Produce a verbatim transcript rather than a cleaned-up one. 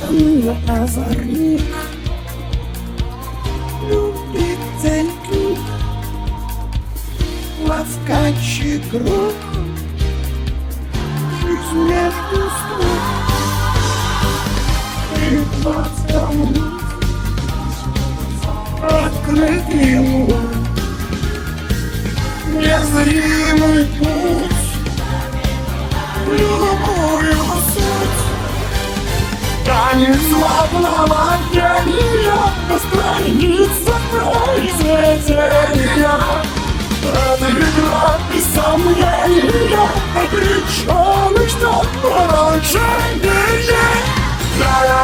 Бешеный озорник, любитель книг, ласкающий круг, жизнь между строк. Тринадцать минут открыт ему незримый путь в любую суть. Танец славного гения на страницах произведения. Это игра без сомнения, обреченный ждать поражения.